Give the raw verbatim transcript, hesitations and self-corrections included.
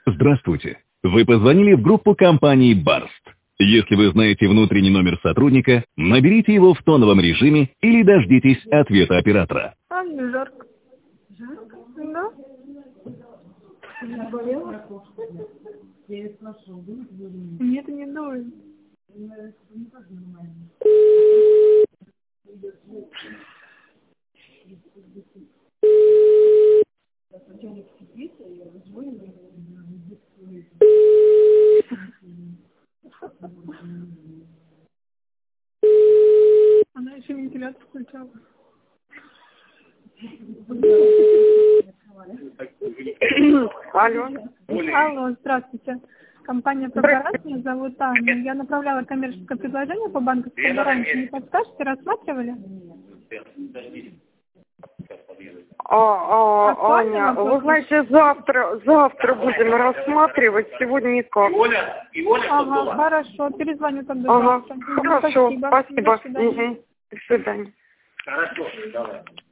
Здравствуйте. Вы позвонили в группу компании Барст. Если вы знаете внутренний номер сотрудника, наберите его в тоновом режиме или дождитесь ответа оператора. А, мне жарко. Жарко? Да. Заболела? Нет, не дует. Она еще вентилятор включала. Алло. Алло, здравствуйте. Компания «Прогорат», меня зовут Аня. Я направляла коммерческое предложение по банковской гарантии. Не подскажете, рассматривали? А, а, Аня, вы знаете, завтра, завтра будем рассматривать, сегодня никак. Ага, хорошо, перезвоню тогда ага, завтра. Хорошо, Спасибо. спасибо. До свидания. Угу. До свидания. Хорошо, давай.